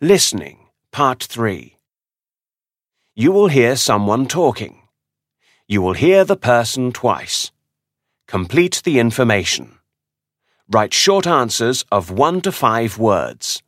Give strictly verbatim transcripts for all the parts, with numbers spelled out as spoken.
Listening, Part three. You will hear someone talking. You will hear the person twice. Complete the information. Write short answers of one to five words.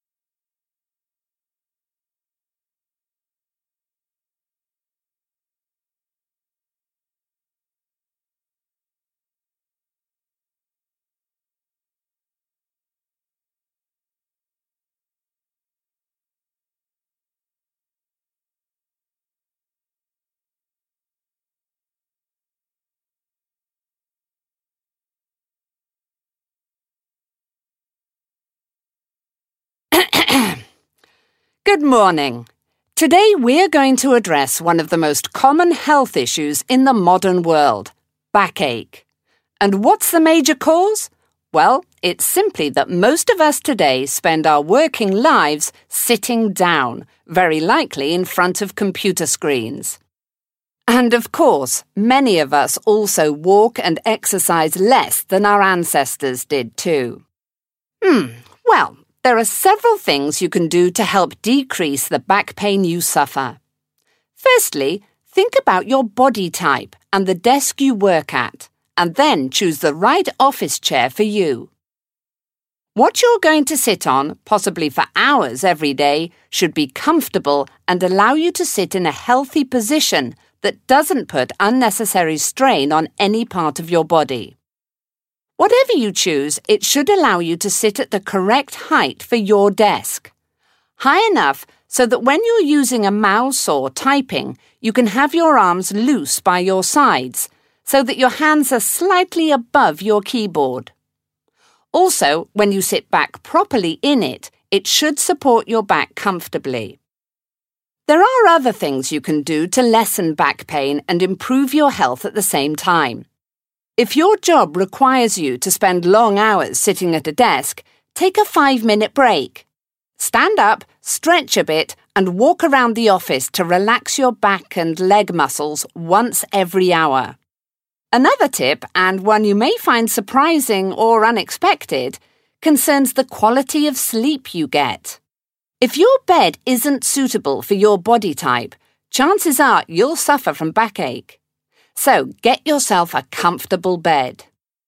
Good morning. Today we're going to address one of the most common health issues in the modern world, backache. And what's the major cause? Well, it's simply that most of us today spend our working lives sitting down, very likely in front of computer screens. And of course, many of us also walk and exercise less than our ancestors did too. Hmm, well, there are several things you can do to help decrease the back pain you suffer. Firstly, think about your body type and the desk you work at, and then choose the right office chair for you. What you're going to sit on, possibly for hours every day, should be comfortable and allow you to sit in a healthy position that doesn't put unnecessary strain on any part of your body. Whatever you choose, it should allow you to sit at the correct height for your desk. High enough so that when you're using a mouse or typing, you can have your arms loose by your sides, so that your hands are slightly above your keyboard. Also, when you sit back properly in it, it should support your back comfortably. There are other things you can do to lessen back pain and improve your health at the same time. If your job requires you to spend long hours sitting at a desk, take a five-minute break. Stand up, stretch a bit, and walk around the office to relax your back and leg muscles once every hour. Another tip, and one you may find surprising or unexpected, concerns the quality of sleep you get. If your bed isn't suitable for your body type, chances are you'll suffer from backache. So get yourself a comfortable bed.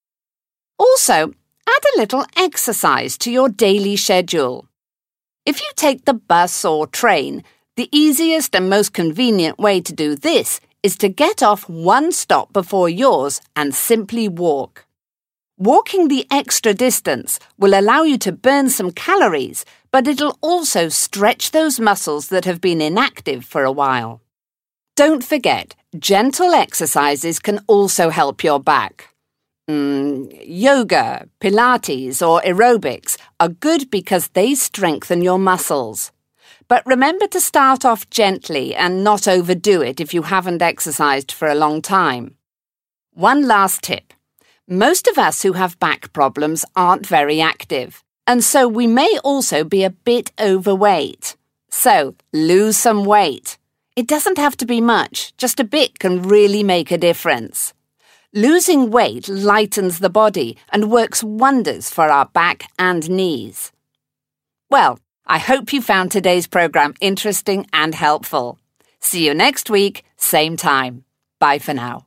Also, add a little exercise to your daily schedule. If you take the bus or train, the easiest and most convenient way to do this is to get off one stop before yours and simply walk. Walking the extra distance will allow you to burn some calories, but it'll also stretch those muscles that have been inactive for a while. Don't forget, gentle exercises can also help your back. Mm, yoga, Pilates or aerobics are good because they strengthen your muscles. But remember to start off gently and not overdo it if you haven't exercised for a long time. One last tip. Most of us who have back problems aren't very active, and so we may also be a bit overweight. So, lose some weight. It doesn't have to be much, just a bit can really make a difference. Losing weight lightens the body and works wonders for our back and knees. Well, I hope you found today's program interesting and helpful. See you next week, same time. Bye for now.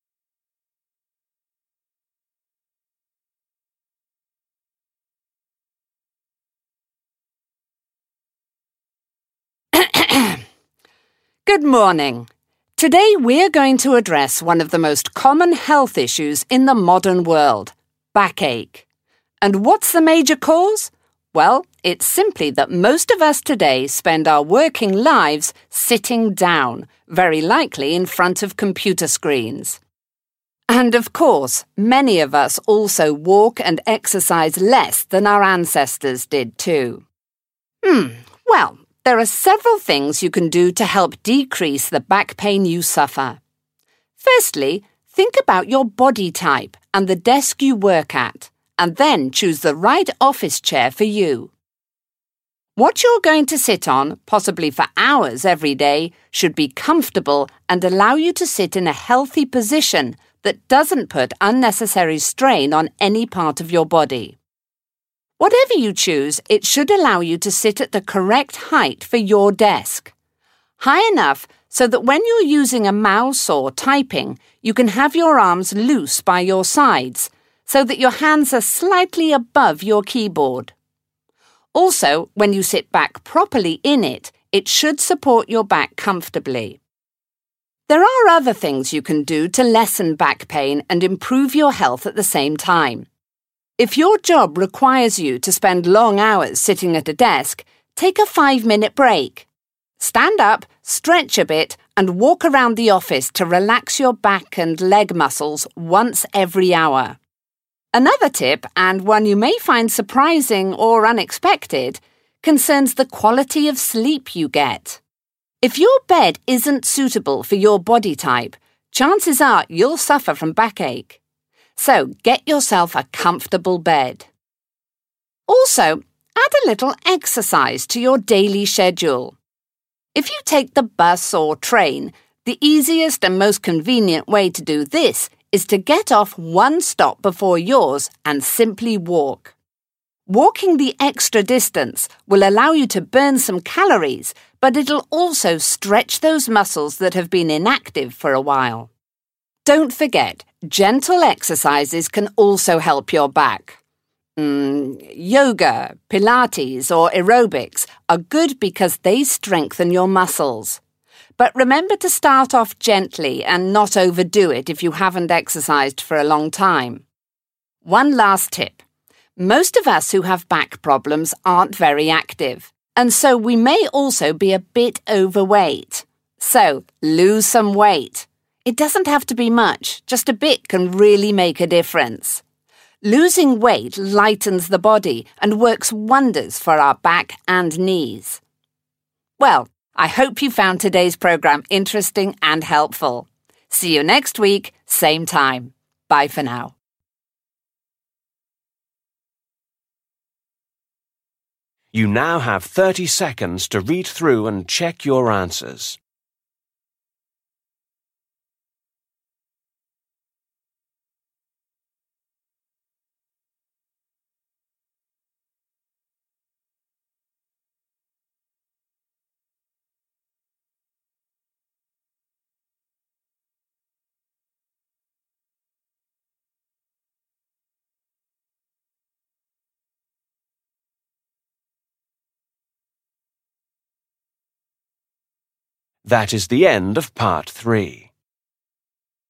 Good morning. Today we're going to address one of the most common health issues in the modern world, backache. And what's the major cause? Well, it's simply that most of us today spend our working lives sitting down, very likely in front of computer screens. And of course, many of us also walk and exercise less than our ancestors did too. Hmm, well, there are several things you can do to help decrease the back pain you suffer. Firstly, think about your body type and the desk you work at, and then choose the right office chair for you. What you're going to sit on, possibly for hours every day, should be comfortable and allow you to sit in a healthy position that doesn't put unnecessary strain on any part of your body. Whatever you choose, it should allow you to sit at the correct height for your desk. High enough so that when you're using a mouse or typing, you can have your arms loose by your sides, so that your hands are slightly above your keyboard. Also, when you sit back properly in it, it should support your back comfortably. There are other things you can do to lessen back pain and improve your health at the same time. If your job requires you to spend long hours sitting at a desk, take a five-minute break. Stand up, stretch a bit, and walk around the office to relax your back and leg muscles once every hour. Another tip, and one you may find surprising or unexpected, concerns the quality of sleep you get. If your bed isn't suitable for your body type, chances are you'll suffer from backache. So get yourself a comfortable bed. Also, add a little exercise to your daily schedule. If you take the bus or train, the easiest and most convenient way to do this is to get off one stop before yours and simply walk. Walking the extra distance will allow you to burn some calories, but it'll also stretch those muscles that have been inactive for a while. Don't forget, gentle exercises can also help your back. Mm, yoga, Pilates or aerobics are good because they strengthen your muscles. But remember to start off gently and not overdo it if you haven't exercised for a long time. One last tip. Most of us who have back problems aren't very active, and so we may also be a bit overweight. So, lose some weight. It doesn't have to be much, just a bit can really make a difference. Losing weight lightens the body and works wonders for our back and knees. Well, I hope you found today's program interesting and helpful. See you next week, same time. Bye for now. You now have thirty seconds to read through and check your answers. That is the end of part three.